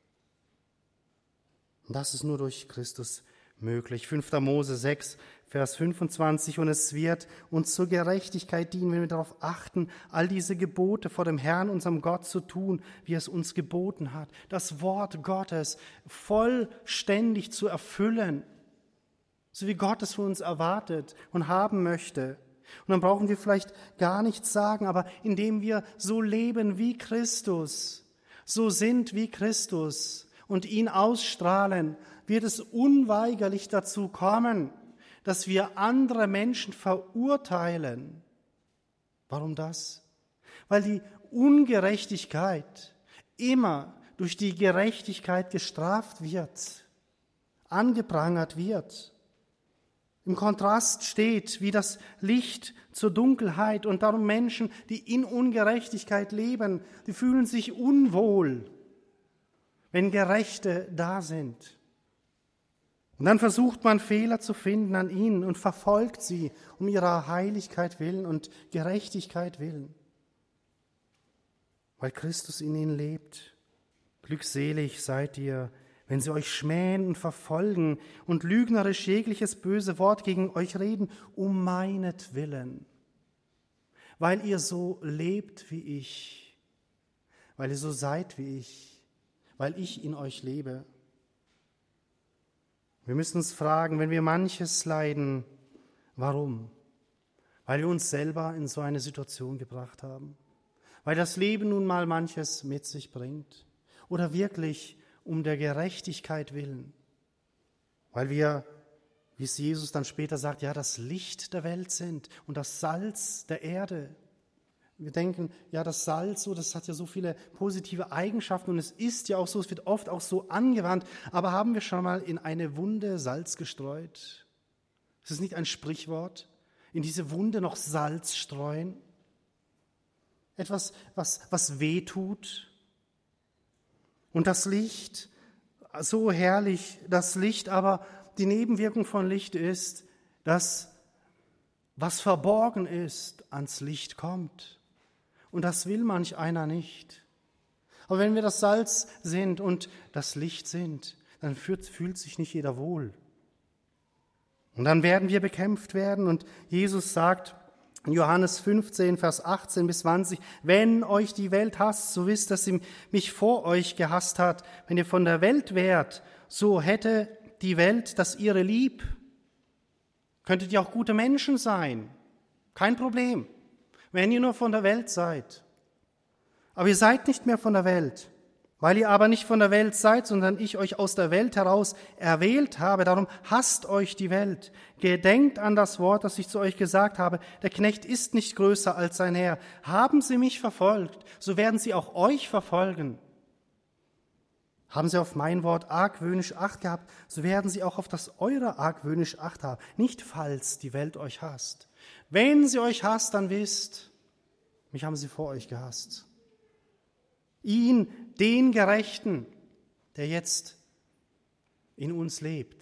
Und das ist nur durch Christus möglich. fünfter Mose sechs, Vers fünfundzwanzig, und es wird uns zur Gerechtigkeit dienen, wenn wir darauf achten, all diese Gebote vor dem Herrn, unserem Gott, zu tun, wie er es uns geboten hat. Das Wort Gottes vollständig zu erfüllen, so wie Gott es von uns erwartet und haben möchte. Und dann brauchen wir vielleicht gar nichts sagen, aber indem wir so leben wie Christus, so sind wie Christus und ihn ausstrahlen, wird es unweigerlich dazu kommen, dass wir andere Menschen verurteilen. Warum das? Weil die Ungerechtigkeit immer durch die Gerechtigkeit gestraft wird, angeprangert wird. Im Kontrast steht, wie das Licht zur Dunkelheit, und darum Menschen, die in Ungerechtigkeit leben, die fühlen sich unwohl, wenn Gerechte da sind. Und dann versucht man, Fehler zu finden an ihnen und verfolgt sie um ihrer Heiligkeit willen und Gerechtigkeit willen. Weil Christus in ihnen lebt. Glückselig seid ihr, wenn sie euch schmähen und verfolgen und lügnerisch jegliches böse Wort gegen euch reden, um meinetwillen. Weil ihr so lebt wie ich, weil ihr so seid wie ich, weil ich in euch lebe. Wir müssen uns fragen, wenn wir manches leiden, warum? Weil wir uns selber in so eine Situation gebracht haben, weil das Leben nun mal manches mit sich bringt oder wirklich um der Gerechtigkeit willen, weil wir, wie es Jesus dann später sagt, ja, das Licht der Welt sind und das Salz der Erde. Wir denken, ja, das Salz, so, das hat ja so viele positive Eigenschaften und es ist ja auch so, es wird oft auch so angewandt, aber haben wir schon mal in eine Wunde Salz gestreut? Ist es nicht ein Sprichwort? In diese Wunde noch Salz streuen? etwas, was, was weh tut. Und das Licht, so herrlich, das Licht, aber die Nebenwirkung von Licht ist, dass was verborgen ist, ans Licht kommt. Und das will manch einer nicht. Aber wenn wir das Salz sind und das Licht sind, dann fühlt, fühlt sich nicht jeder wohl. Und dann werden wir bekämpft werden. Und Jesus sagt in Johannes fünfzehn, Vers achtzehn bis zwanzig, wenn euch die Welt hasst, so wisst, dass sie mich vor euch gehasst hat. Wenn ihr von der Welt wärt, so hätte die Welt das ihre lieb. Könntet ihr auch gute Menschen sein. Kein Problem, wenn ihr nur von der Welt seid. Aber ihr seid nicht mehr von der Welt. Weil ihr aber nicht von der Welt seid, sondern ich euch aus der Welt heraus erwählt habe, darum hasst euch die Welt. Gedenkt an das Wort, das ich zu euch gesagt habe. Der Knecht ist nicht größer als sein Herr. Haben sie mich verfolgt, so werden sie auch euch verfolgen. Haben sie auf mein Wort argwöhnisch Acht gehabt, so werden sie auch auf das eure argwöhnisch Acht haben. Nicht falls die Welt euch hasst. Wenn sie euch hasst, dann wisst, mich haben sie vor euch gehasst. Ihn, den Gerechten, der jetzt in uns lebt.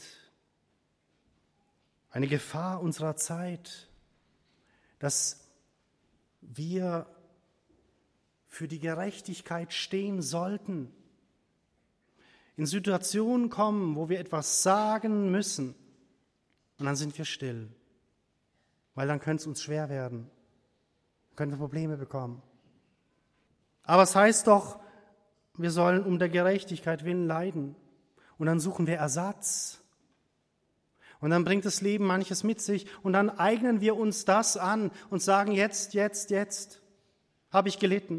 Eine Gefahr unserer Zeit, dass wir für die Gerechtigkeit stehen sollten, in Situationen kommen, wo wir etwas sagen müssen, und dann sind wir still, weil dann könnte es uns schwer werden, dann können wir Probleme bekommen. Aber es heißt doch, wir sollen um der Gerechtigkeit willen leiden. Und dann suchen wir Ersatz. Und dann bringt das Leben manches mit sich. Und dann eignen wir uns das an und sagen, jetzt, jetzt, jetzt habe ich gelitten.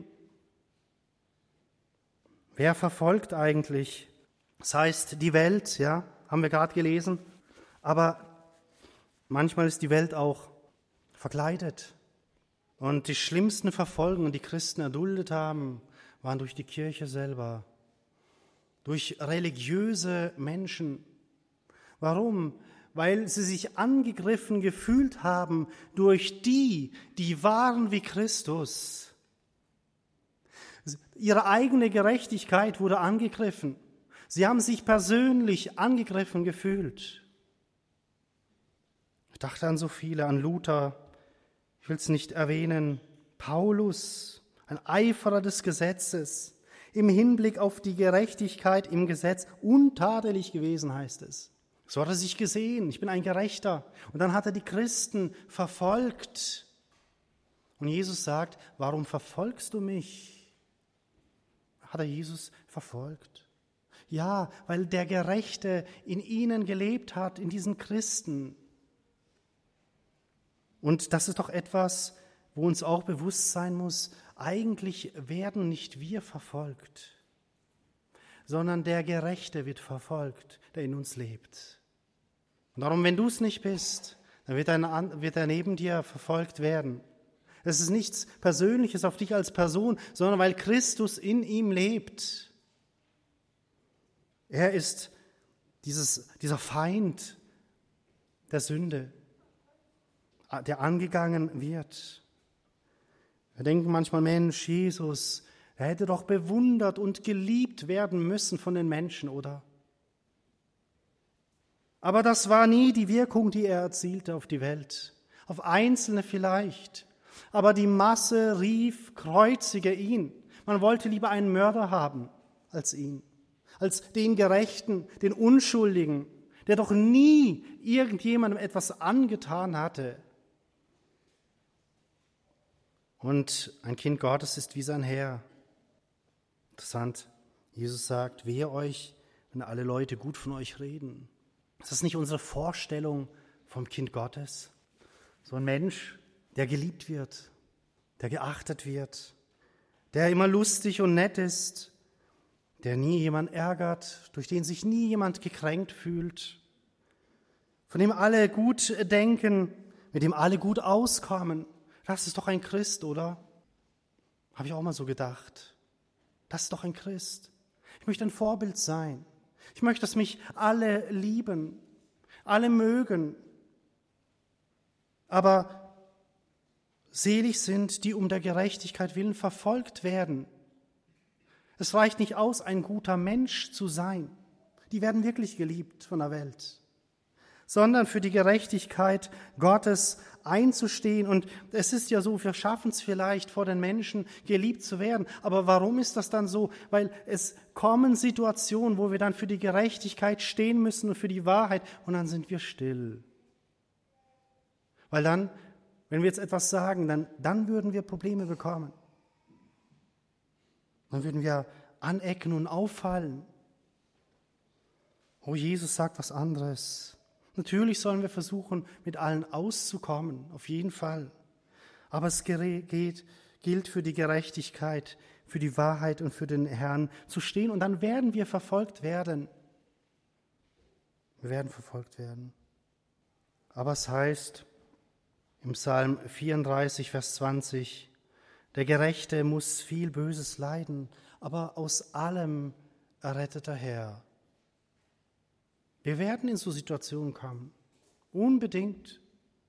Wer verfolgt eigentlich? Das heißt, die Welt, ja, haben wir gerade gelesen. Aber manchmal ist die Welt auch verkleidet. Und die schlimmsten Verfolgungen, die Christen erduldet haben, waren durch die Kirche selber, durch religiöse Menschen. Warum? Weil sie sich angegriffen gefühlt haben durch die, die waren wie Christus. Ihre eigene Gerechtigkeit wurde angegriffen. Sie haben sich persönlich angegriffen gefühlt. Ich dachte an so viele, an Luther, ich will es nicht erwähnen, Paulus, ein Eiferer des Gesetzes, im Hinblick auf die Gerechtigkeit im Gesetz, untadelig gewesen, heißt es. So hat er sich gesehen, ich bin ein Gerechter. Und dann hat er die Christen verfolgt. Und Jesus sagt, warum verfolgst du mich? Hat er Jesus verfolgt? Ja, weil der Gerechte in ihnen gelebt hat, in diesen Christen. Und das ist doch etwas, wo uns auch bewusst sein muss, eigentlich werden nicht wir verfolgt, sondern der Gerechte wird verfolgt, der in uns lebt. Und darum, wenn du es nicht bist, dann wird er, wird er neben dir verfolgt werden. Es ist nichts Persönliches auf dich als Person, sondern weil Christus in ihm lebt. Er ist dieses, dieser Feind der Sünde, der angegangen wird. Wir denken manchmal, Mensch, Jesus, er hätte doch bewundert und geliebt werden müssen von den Menschen, oder? Aber das war nie die Wirkung, die er erzielte auf die Welt. Auf Einzelne vielleicht. Aber die Masse rief, kreuzige ihn. Man wollte lieber einen Mörder haben als ihn. Als den Gerechten, den Unschuldigen, der doch nie irgendjemandem etwas angetan hatte. Und ein Kind Gottes ist wie sein Herr. Interessant. Jesus sagt, wehe euch, wenn alle Leute gut von euch reden. Ist das nicht unsere Vorstellung vom Kind Gottes? So ein Mensch, der geliebt wird, der geachtet wird, der immer lustig und nett ist, der nie jemand ärgert, durch den sich nie jemand gekränkt fühlt, von dem alle gut denken, mit dem alle gut auskommen. Das ist doch ein Christ, oder? Habe ich auch mal so gedacht. Das ist doch ein Christ. Ich möchte ein Vorbild sein. Ich möchte, dass mich alle lieben, alle mögen. Aber Selig sind, die um der Gerechtigkeit willen verfolgt werden. Es reicht nicht aus, ein guter Mensch zu sein. Die werden wirklich geliebt von der Welt. Sondern für die Gerechtigkeit Gottes einzustehen. Und es ist ja so, wir schaffen es vielleicht vor den Menschen, geliebt zu werden. Aber warum ist das dann so? Weil es kommen Situationen, wo wir dann für die Gerechtigkeit stehen müssen und für die Wahrheit. Und dann sind wir still. Weil dann, wenn wir jetzt etwas sagen, dann, dann würden wir Probleme bekommen. Dann würden wir anecken und auffallen. Oh, Jesus sagt was anderes. Natürlich sollen wir versuchen, mit allen auszukommen, auf jeden Fall. Aber es geht, gilt für die Gerechtigkeit, für die Wahrheit und für den Herrn zu stehen. Und dann werden wir verfolgt werden. Wir werden verfolgt werden. Aber es heißt im Psalm vierunddreißig, Vers zwanzig, der Gerechte muss viel Böses leiden, aber aus allem errettet der Herr. Wir werden in so Situationen kommen, unbedingt.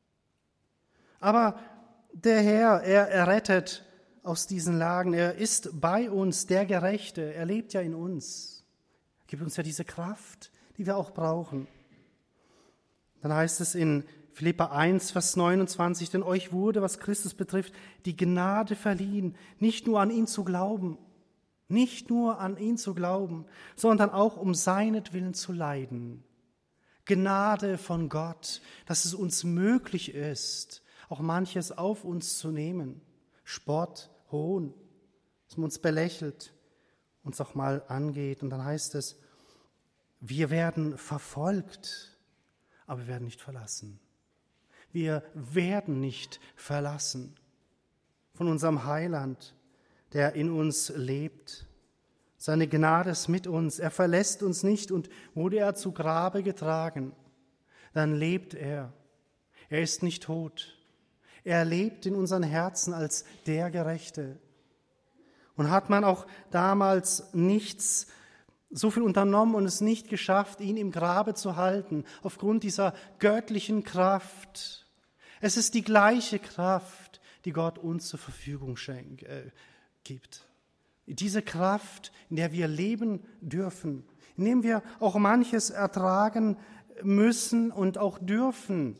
Aber der Herr, er errettet aus diesen Lagen, er ist bei uns, der Gerechte, er lebt ja in uns, er gibt uns ja diese Kraft, die wir auch brauchen. Dann heißt es in Philipper eins, Vers neunundzwanzig, denn euch wurde, was Christus betrifft, die Gnade verliehen, nicht nur an ihn zu glauben, nicht nur an ihn zu glauben, sondern auch um seinetwillen zu leiden. Gnade von Gott, dass es uns möglich ist, auch manches auf uns zu nehmen. Spott, Hohn, dass man uns belächelt, uns auch mal angeht. Und dann heißt es, wir werden verfolgt, aber wir werden nicht verlassen. Wir werden nicht verlassen von unserem Heiland, der in uns lebt. Seine Gnade ist mit uns, er verlässt uns nicht und wurde er zu Grabe getragen, dann lebt er. Er ist nicht tot. Er lebt in unseren Herzen als der Gerechte. Und hat man auch damals nichts, so viel unternommen und es nicht geschafft, ihn im Grabe zu halten, aufgrund dieser göttlichen Kraft. Es ist die gleiche Kraft, die Gott uns zur Verfügung schenkt, äh, gibt. Diese Kraft, in der wir leben dürfen, in der wir auch manches ertragen müssen und auch dürfen.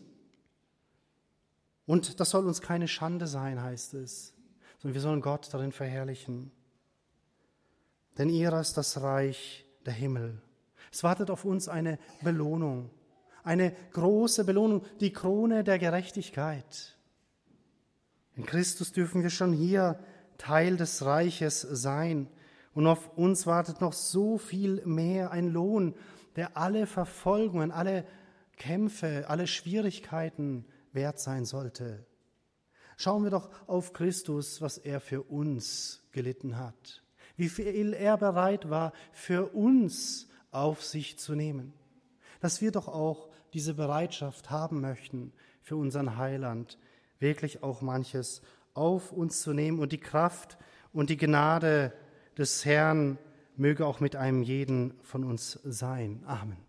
Und das soll uns keine Schande sein, heißt es, sondern wir sollen Gott darin verherrlichen. Denn ihrer ist das Reich der Himmel. Es wartet auf uns eine Belohnung, eine große Belohnung, die Krone der Gerechtigkeit. In Christus dürfen wir schon hier Teil des Reiches sein. Und auf uns wartet noch so viel mehr, ein Lohn, der alle Verfolgungen, alle Kämpfe, alle Schwierigkeiten wert sein sollte. Schauen wir doch auf Christus, was er für uns gelitten hat. Wie viel er bereit war, für uns auf sich zu nehmen. Dass wir doch auch diese Bereitschaft haben möchten, für unseren Heiland wirklich auch manches auf uns zu nehmen. Und die Kraft und die Gnade des Herrn möge auch mit einem jeden von uns sein. Amen.